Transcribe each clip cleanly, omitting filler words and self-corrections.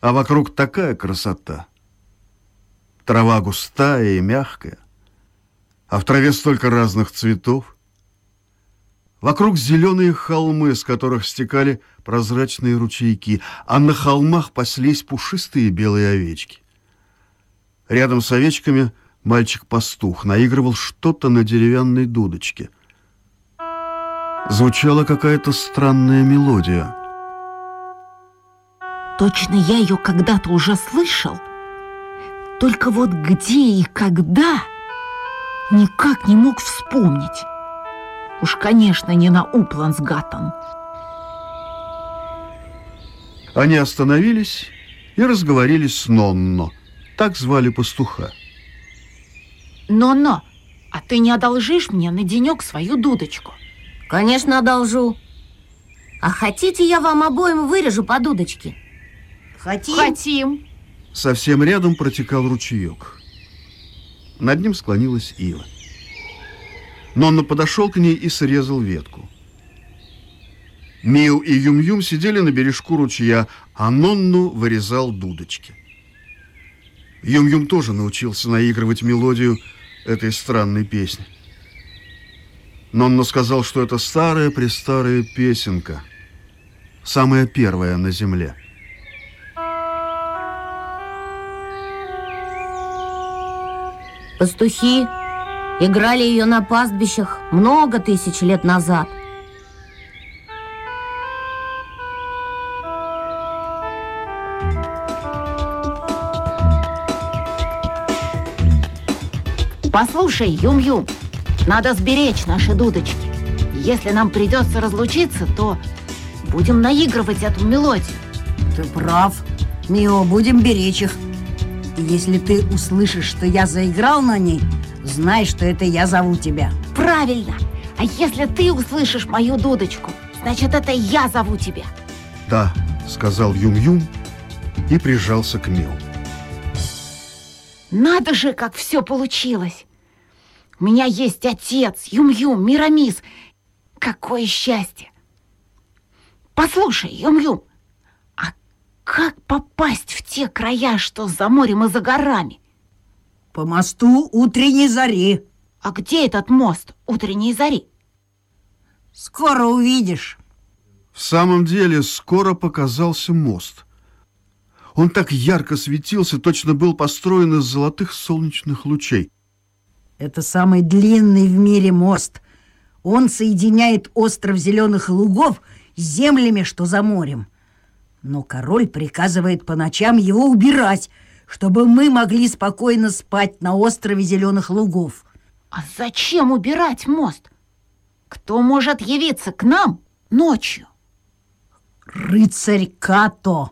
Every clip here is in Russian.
А вокруг такая красота. Трава густая и мягкая, а в траве столько разных цветов. Вокруг зеленые холмы, с которых стекали прозрачные ручейки, а на холмах паслись пушистые белые овечки. Рядом с овечками мальчик-пастух наигрывал что-то на деревянной дудочке. Звучала какая-то странная мелодия. Точно я ее когда-то уже слышал. Только вот где и когда никак не мог вспомнить. Уж, конечно, не на Уплансгаттен. Они остановились и разговорились с Нонно. Так звали пастуха. Нонно, а ты не одолжишь мне на денек свою дудочку? Конечно, одолжу. А хотите, я вам обоим вырежу по дудочке? Хотим. Совсем рядом протекал ручеек. Над ним склонилась ива. Нонно подошел к ней и срезал ветку. Миу и Юм-Юм сидели на бережку ручья, а Нонно вырезал дудочки. Юм-Юм тоже научился наигрывать мелодию этой странной песни. Нонно сказал, что это старая-престарая песенка, самая первая на земле. Пастухи играли ее на пастбищах много тысяч лет назад. Послушай, Юм-Юм, надо сберечь наши дудочки. Если нам придется разлучиться, то будем наигрывать эту мелодию. Ты прав, Мио, будем беречь их. И если ты услышишь, что я заиграл на ней, знай, что это я зову тебя. Правильно. А если ты услышишь мою дудочку, значит, это я зову тебя. Да, сказал Юм-Юм и прижался к Миу. Надо же, как все получилось. У меня есть отец, Юм-Юм, Мирамис. Какое счастье. Послушай, Юм-Юм, а как попасть в те края, что за морем и за горами? По мосту утренней зари. А где этот мост утренней зари? Скоро увидишь. В самом деле, скоро показался мост. Он так ярко светился, точно был построен из золотых солнечных лучей. Это самый длинный в мире мост. Он соединяет остров Зеленых Лугов с землями, что за морем. Но король приказывает по ночам его убирать, чтобы мы могли спокойно спать на острове Зеленых Лугов. А зачем убирать мост? Кто может явиться к нам ночью? Рыцарь Като.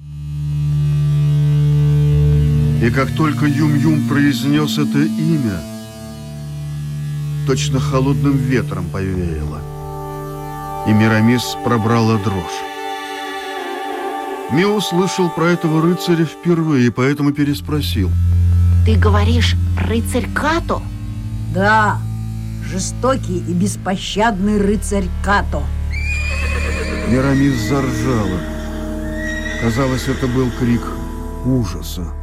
И как только Юм-Юм произнес это имя, точно холодным ветром повеяло, и Мирамис пробрала дрожь. Мио услышал про этого рыцаря впервые, поэтому переспросил. Ты говоришь, рыцарь Като? Да, жестокий и беспощадный рыцарь Като. Мирамис заржала. Казалось, это был крик ужаса.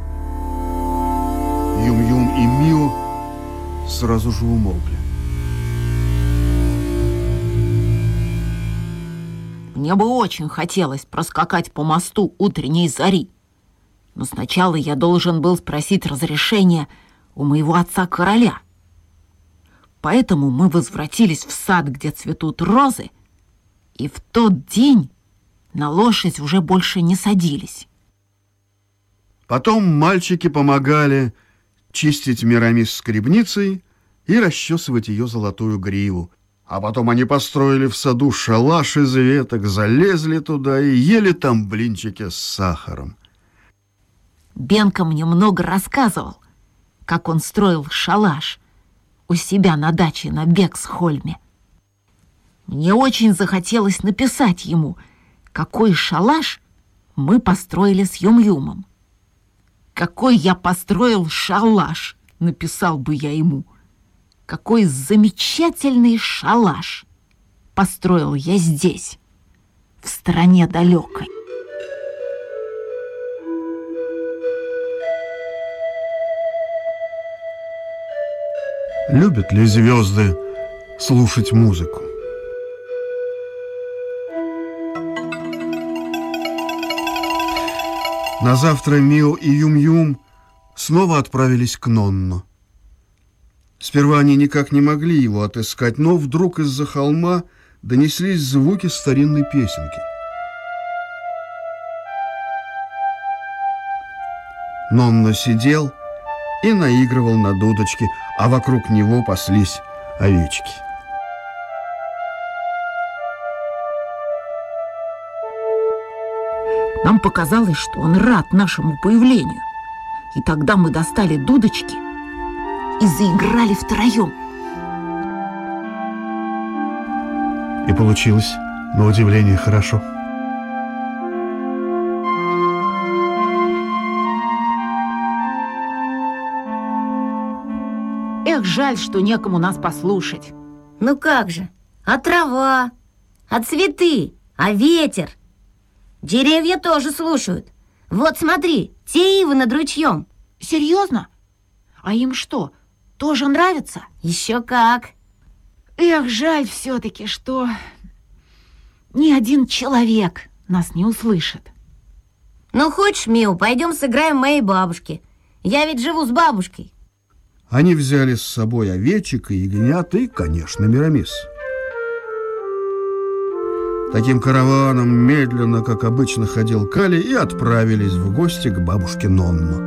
Юм-Юм и Мио сразу же умолкли. Мне бы очень хотелось проскакать по мосту утренней зари. Но сначала я должен был спросить разрешения у моего отца-короля. Поэтому мы возвратились в сад, где цветут розы, и в тот день на лошадь уже больше не садились. Потом мальчики помогали чистить Мирамис скребницей и расчесывать ее золотую гриву. А потом они построили в саду шалаш из веток, залезли туда и ели там блинчики с сахаром. Бенка мне много рассказывал, как он строил шалаш у себя на даче на Бексхольме. Мне очень захотелось написать ему, какой шалаш мы построили с Юм-Юмом. «Какой я построил шалаш!» — написал бы я ему. «Какой замечательный шалаш построил я здесь, в стране далекой!» Любят ли звезды слушать музыку? На завтра Мио и Юм-Юм снова отправились к Нонно. Сперва они никак не могли его отыскать, но вдруг из-за холма донеслись звуки старинной песенки. Нонно сидел и наигрывал на дудочке, а вокруг него паслись овечки. Нам показалось, что он рад нашему появлению. И тогда мы достали дудочки и заиграли втроем. И получилось, на удивление, хорошо. Эх, жаль, что некому нас послушать. Ну как же? А трава? А цветы? А ветер? Деревья тоже слушают. Вот смотри, те ивы над ручьем. Серьезно? А им что, тоже нравится? Еще как. Эх, жаль все-таки, что ни один человек нас не услышит. Ну, хочешь, Миу, пойдем сыграем моей бабушке. Я ведь живу с бабушкой. Они взяли с собой овечек и ягнят и, конечно, Мирамис. Таким караваном медленно, как обычно, ходил Кали, и отправились в гости к бабушке Нонно.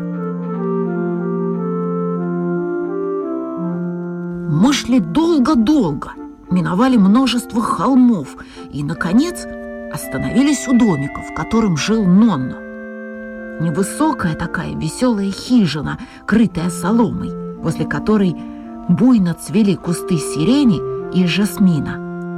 Мы шли долго-долго, миновали множество холмов и, наконец, остановились у домика, в котором жил Нонно. Невысокая такая веселая хижина, крытая соломой, возле которой буйно цвели кусты сирени и жасмина.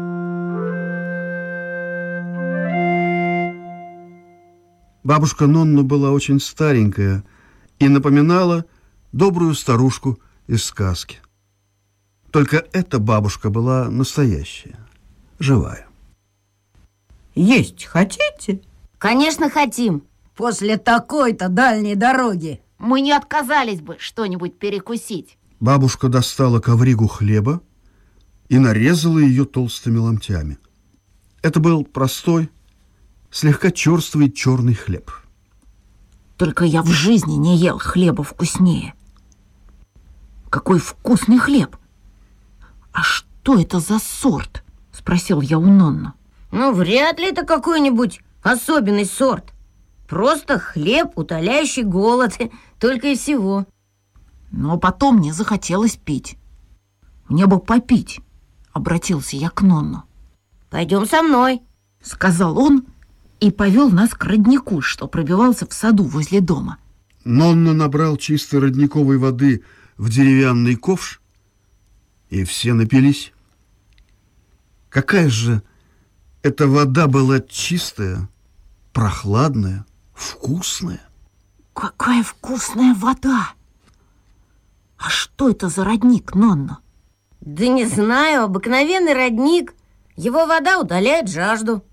Бабушка Нонно была очень старенькая и напоминала добрую старушку из сказки. Только эта бабушка была настоящая, живая. Есть хотите? Конечно, хотим. После такой-то дальней дороги. Мы не отказались бы что-нибудь перекусить. Бабушка достала ковригу хлеба и нарезала ее толстыми ломтями. Это был простой, слегка черствый черный хлеб. Только я в жизни не ел хлеба вкуснее. Какой вкусный хлеб! А что это за сорт? Спросил я у Нонно. Ну, вряд ли это какой-нибудь особенный сорт. Просто хлеб, утоляющий голод, только и всего. Но потом мне захотелось пить. Мне бы попить, обратился я к Нонно. Пойдем со мной, сказал он и повел нас к роднику, что пробивался в саду возле дома. Нонно набрал чистой родниковой воды в деревянный ковш, и все напились. Какая же эта вода была чистая, прохладная, вкусная. Какая вкусная вода! А что это за родник, Нонно? Да не знаю, обыкновенный родник. Его вода удаляет жажду.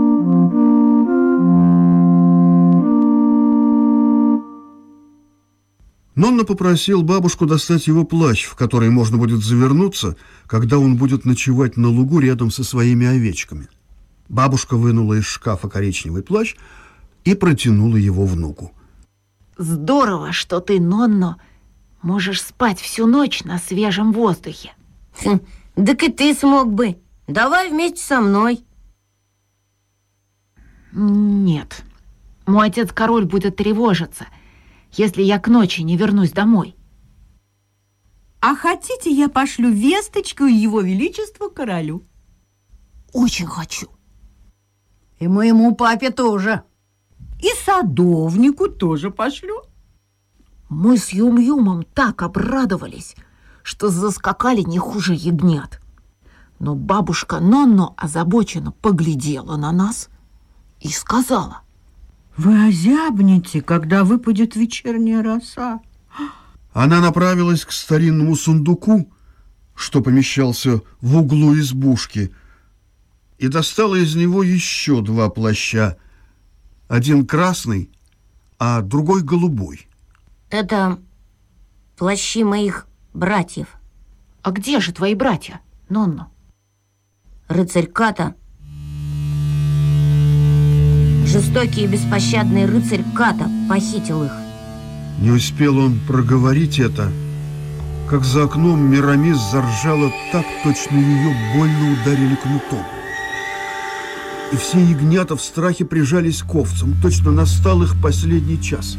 Нонно попросил бабушку достать его плащ, в который можно будет завернуться, когда он будет ночевать на лугу рядом со своими овечками. Бабушка вынула из шкафа коричневый плащ и протянула его внуку. Здорово, что ты, Нонно, можешь спать всю ночь на свежем воздухе. Так и ты смог бы. Давай вместе со мной. Нет, мой отец-король будет тревожиться, если я к ночи не вернусь домой. А хотите, я пошлю весточку его величеству королю? Очень хочу. И моему папе тоже. И садовнику тоже пошлю. Мы с Юм-Юмом так обрадовались, что заскакали не хуже ягнят. Но бабушка Нонно озабоченно поглядела на нас и сказала: Вы озябнете, когда выпадет вечерняя роса. Она направилась к старинному сундуку, что помещался в углу избушки, и достала из него еще 2 плаща. Один красный, а другой голубой. Это плащи моих братьев. А где же твои братья, Нонно? Рыцарь Като. Жестокий и беспощадный рыцарь Като похитил их. Не успел он проговорить это, как за окном Мирамис заржала так, точно ее больно ударили кнутом. И все ягнята в страхе прижались к овцам, точно настал их последний час.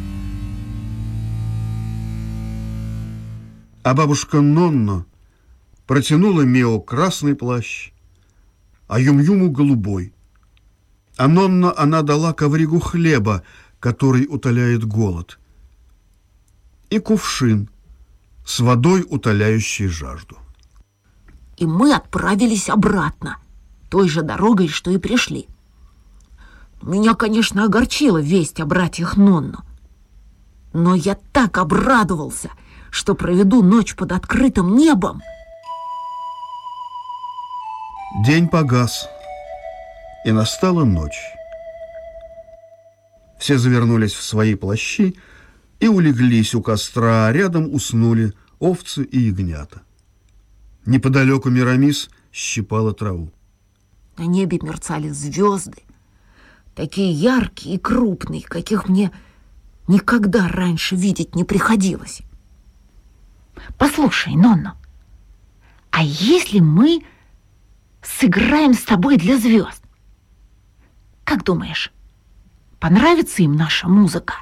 А бабушка Нонно протянула Мео красный плащ, а Юм-Юму голубой. А Нонно она дала ковригу хлеба, который утоляет голод, и кувшин с водой, утоляющей жажду. И мы отправились обратно, той же дорогой, что и пришли. Меня, конечно, огорчила весть о братьях Нонно, но я так обрадовался, что проведу ночь под открытым небом. День погас, и настала ночь. Все завернулись в свои плащи и улеглись у костра, а рядом уснули овцы и ягнята. Неподалеку Мирамис щипала траву. На небе мерцали звезды, такие яркие и крупные, каких мне никогда раньше видеть не приходилось. Послушай, Нонно, а если мы сыграем с тобой для звезд? Как думаешь, понравится им наша музыка?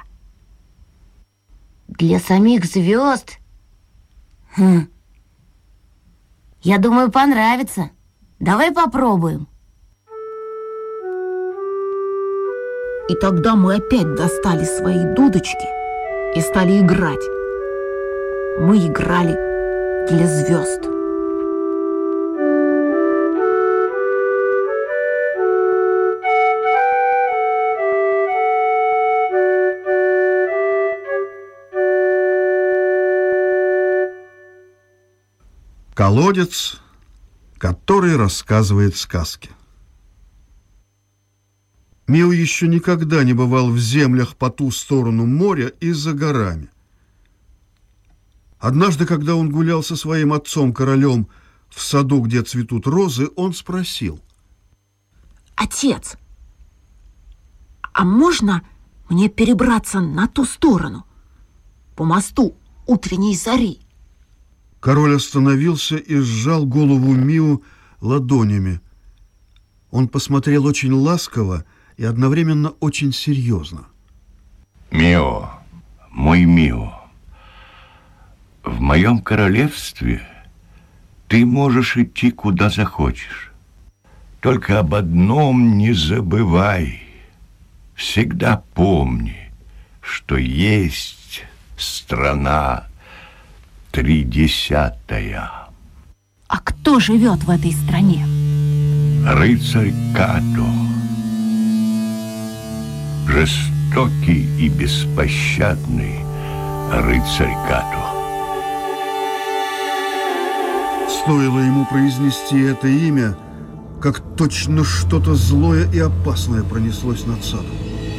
Для самих звезд? Я думаю, понравится. Давай попробуем. И тогда мы опять достали свои дудочки и стали играть. Мы играли для звезд. Колодец, который рассказывает сказки. Мео еще никогда не бывал в землях по ту сторону моря и за горами. Однажды, когда он гулял со своим отцом-королем в саду, где цветут розы, он спросил: «Отец, а можно мне перебраться на ту сторону, по мосту утренней зари?» Король остановился и сжал голову Мио ладонями. Он посмотрел очень ласково и одновременно очень серьезно. Мио, мой Мио, в моем королевстве ты можешь идти куда захочешь. Только об одном не забывай. Всегда помни, что есть страна 30. А кто живет в этой стране? Рыцарь Като. Жестокий и беспощадный рыцарь Като. Стоило ему произнести это имя, как точно что-то злое и опасное пронеслось над садом.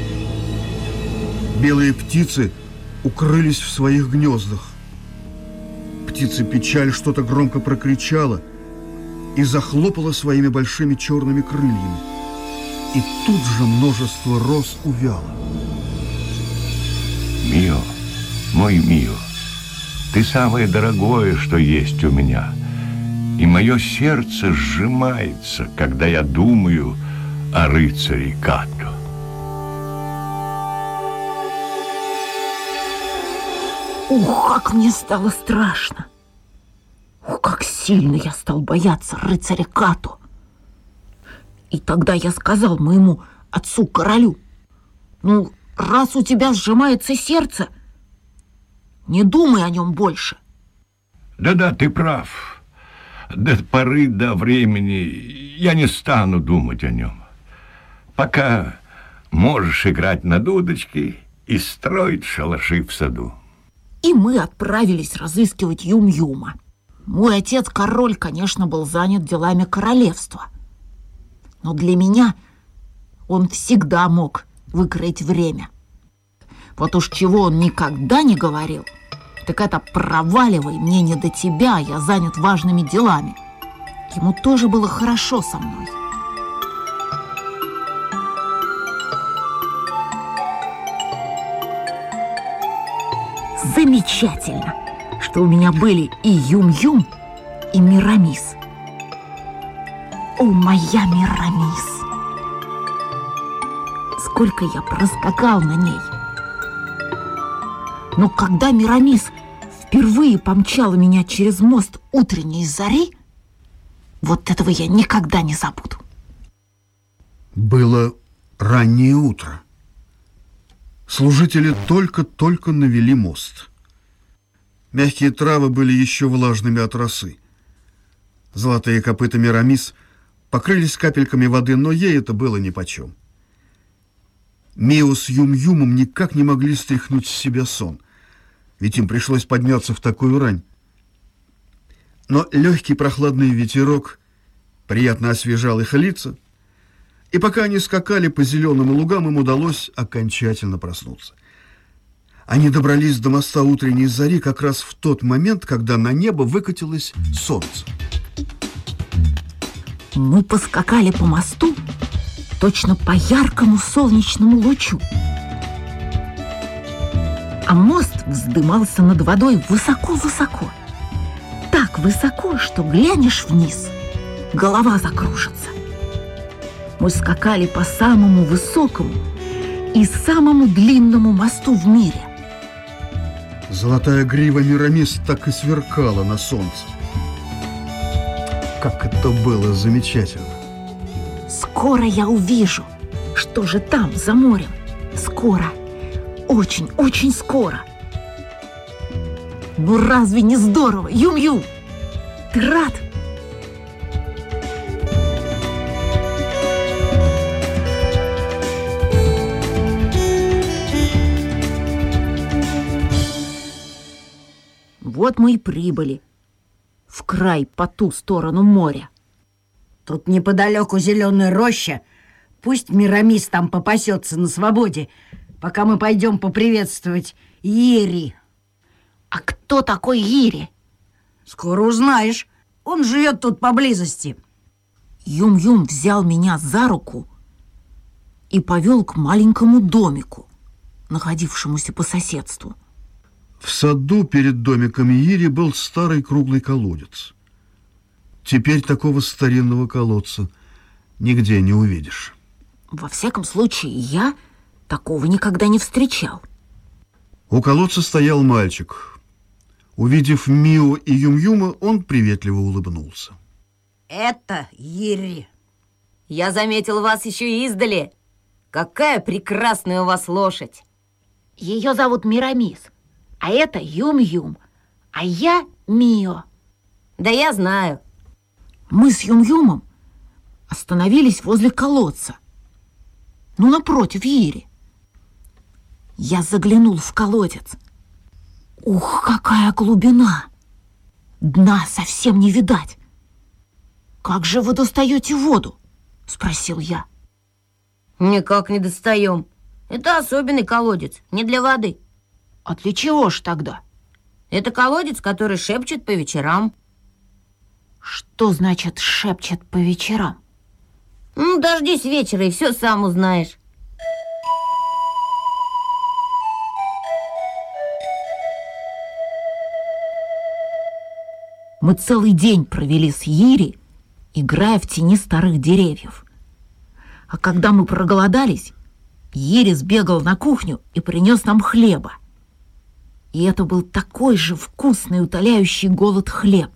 Белые птицы укрылись в своих гнездах. Птица-печаль что-то громко прокричала и захлопала своими большими черными крыльями. И тут же множество роз увяло. Мио, мой Мио, ты самое дорогое, что есть у меня. И мое сердце сжимается, когда я думаю о рыцаре Като. Ух, как мне стало страшно! Ух, как сильно я стал бояться рыцаря Като! И тогда я сказал моему отцу-королю: «Ну, раз у тебя сжимается сердце, не думай о нем больше». Да-да, ты прав. До поры до времени я не стану думать о нем. Пока можешь играть на дудочке и строить шалаши в саду. И мы отправились разыскивать Юм-Юма. Мой отец-король, конечно, был занят делами королевства. Но для меня он всегда мог выкроить время. Вот уж чего он никогда не говорил, Так это проваливай, мне не до тебя, я занят важными делами. Ему тоже было хорошо со мной. Замечательно, что у меня были и Юм-Юм, и Мирамис. О, моя Мирамис! Сколько я проскакал на ней! Но когда Мирамис впервые помчала меня через мост утренней зари, вот этого я никогда не забуду. Было раннее утро. Служители только-только навели мост. Мягкие травы были еще влажными от росы. Золотые копыта Мирамис покрылись капельками воды, но ей это было нипочем. Мио с Юм-Юмом никак не могли стряхнуть с себя сон, ведь им пришлось подняться в такую рань. Но легкий прохладный ветерок приятно освежал их лица, и пока они скакали по зеленым лугам, им удалось окончательно проснуться. Они добрались до моста утренней зари как раз в тот момент, когда на небо выкатилось солнце. Мы поскакали по мосту точно по яркому солнечному лучу. А мост вздымался над водой высоко-высоко. Так высоко, что глянешь вниз, голова закружится. Мы скакали по самому высокому и самому длинному мосту в мире. Золотая грива Мирамис так и сверкала на солнце. Как это было замечательно! Скоро я увижу, что же там, за морем. Скоро, очень-очень скоро. Ну разве не здорово, Юм-Юм? Ты рад? Вот мы и прибыли в край по ту сторону моря. Тут неподалеку зеленая роща. Пусть Мирамис там попасется на свободе, пока мы пойдем поприветствовать Ири. А кто такой Ири? Скоро узнаешь. Он живет тут поблизости. Юм-Юм взял меня за руку и повел к маленькому домику, находившемуся по соседству. В саду перед домиком Ири был старый круглый колодец. Теперь такого старинного колодца нигде не увидишь. Во всяком случае, я такого никогда не встречал. У колодца стоял мальчик. Увидев Мио и Юм-Юма, он приветливо улыбнулся. Это Ири. Я заметил вас еще издали. Какая прекрасная у вас лошадь. Ее зовут Мирамис, а это Юм-Юм, а я Мио. Да я знаю. Мы с Юм-Юмом остановились возле колодца, напротив Ири. Я заглянул в колодец. Ух, какая глубина! Дна совсем не видать. «Как же вы достаете воду?» — спросил я. Никак не достаем. Это особенный колодец, не для воды. А для чего ж тогда? Это колодец, который шепчет по вечерам. Что значит шепчет по вечерам? Дождись вечера, и все сам узнаешь. Мы целый день провели с Ири, играя в тени старых деревьев. А когда мы проголодались, Ири сбегал на кухню и принес нам хлеба. И это был такой же вкусный, утоляющий голод хлеб.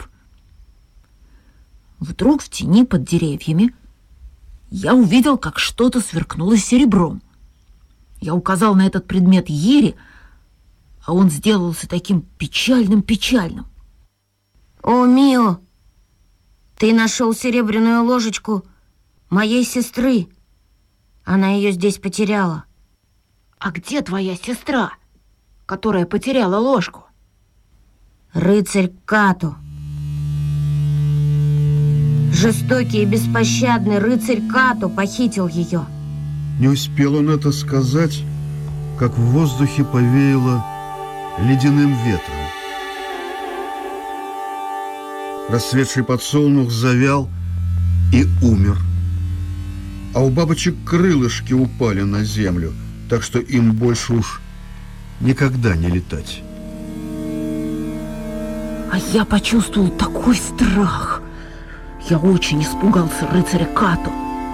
Вдруг в тени под деревьями я увидел, как что-то сверкнуло серебром. Я указал на этот предмет Ири, а он сделался таким печальным-печальным. О, Мио, ты нашел серебряную ложечку моей сестры. Она ее здесь потеряла. А где твоя сестра, которая потеряла ложку? Рыцарь Като. Жестокий и беспощадный рыцарь Като похитил ее. Не успел он это сказать, как в воздухе повеяло ледяным ветром. Расцветший подсолнух завял и умер. А у бабочек крылышки упали на землю, так что им больше уж никогда не летать. А я почувствовал такой страх. Я очень испугался рыцаря Като.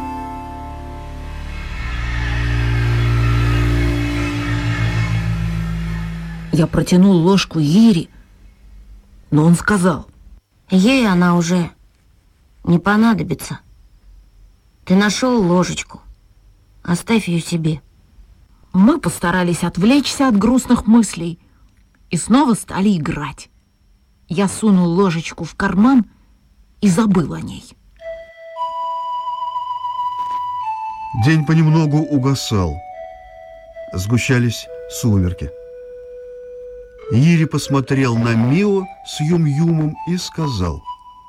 Я протянул ложку Ире, но он сказал: ей она уже не понадобится. Ты нашел ложечку, оставь ее себе. Мы постарались отвлечься от грустных мыслей и снова стали играть. Я сунул ложечку в карман и забыл о ней. День понемногу угасал. Сгущались сумерки. Ири посмотрел на Мио с Юм-Юмом и сказал: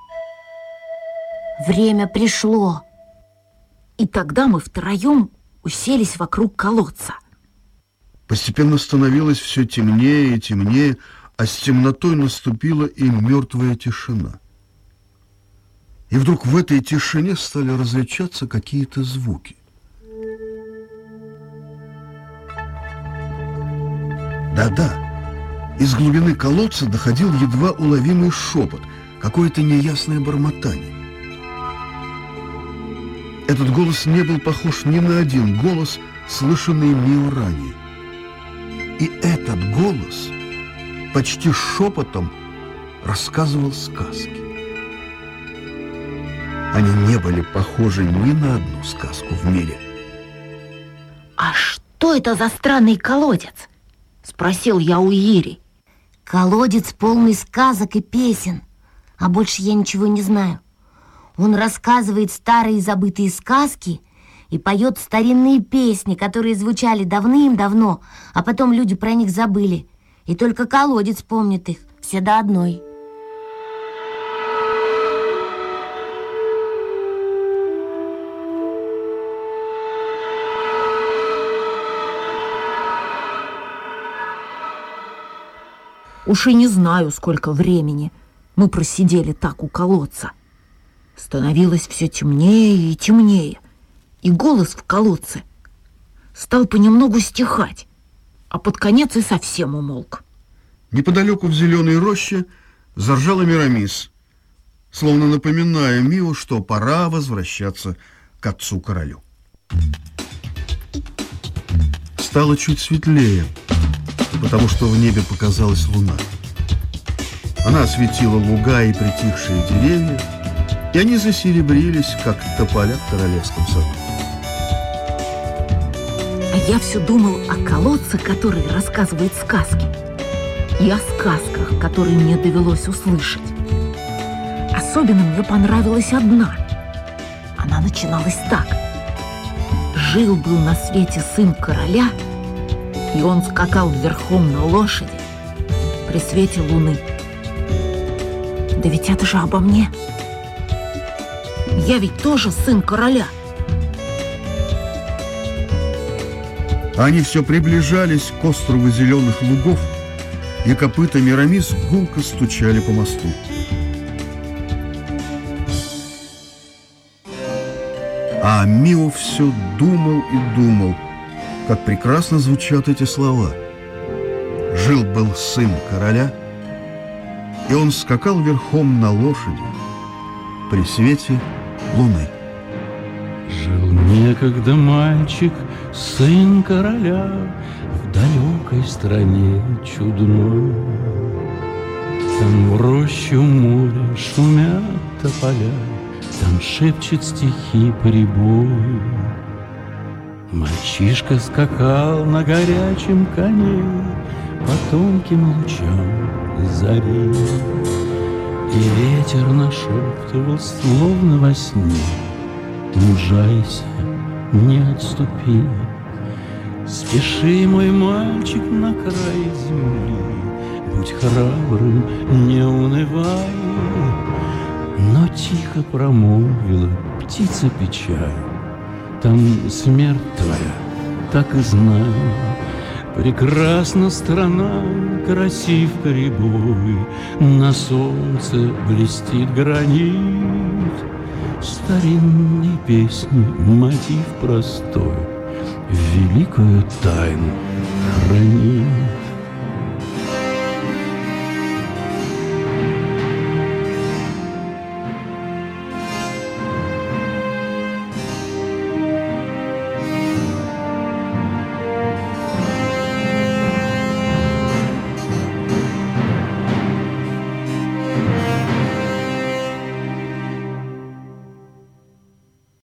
время пришло. И тогда мы втроем уселись вокруг колодца. Постепенно становилось все темнее и темнее, а с темнотой наступила и мертвая тишина. И вдруг в этой тишине стали различаться какие-то звуки. Да-да, из глубины колодца доходил едва уловимый шепот, какое-то неясное бормотание. Этот голос не был похож ни на один голос, слышанный Мио ранее. И этот голос почти шепотом рассказывал сказки. Они не были похожи ни на одну сказку в мире. «А что это за странный колодец?» — спросил я у Ири. Колодец полный сказок и песен, а больше я ничего не знаю. Он рассказывает старые забытые сказки и поет старинные песни, которые звучали давным-давно, а потом люди про них забыли. И только колодец помнит их, все до одной. Уж и не знаю, сколько времени мы просидели так у колодца. Становилось все темнее и темнее, и голос в колодце стал понемногу стихать, а под конец и совсем умолк. Неподалеку в зеленой роще заржала Мирамис, словно напоминая Мио, что пора возвращаться к отцу-королю. Стало чуть светлее, потому что в небе показалась луна. Она осветила луга и притихшие деревья, и они засеребрились, как тополя в королевском саду. А я все думал о колодце, который рассказывает сказки, и о сказках, которые мне довелось услышать. Особенно мне понравилась одна. Она начиналась так. Жил-был на свете сын короля, и он скакал верхом на лошади при свете луны. Да ведь это же обо мне. Я ведь тоже сын короля. Они все приближались к острову зеленых лугов, и копыта Мирамис гулко стучали по мосту. А Мио все думал и думал, как прекрасно звучат эти слова. Жил-был сын короля, и он скакал верхом на лошади при свете луны. Жил некогда мальчик, сын короля, в далекой стране чудной. Там в рощу моря шумят тополя, там шепчет стихи прибой. Мальчишка скакал на горячем коне по тонким лучам зари, и ветер нашептывал, словно во сне: мужайся, не отступи. Спеши, мой мальчик, на край земли, будь храбрым, не унывай. Но тихо промолвила птица печаль: там смерть твоя, так и знаю. Прекрасна страна, красив прибой, на солнце блестит гранит. Старинные песни, мотив простой, великую тайну хранит.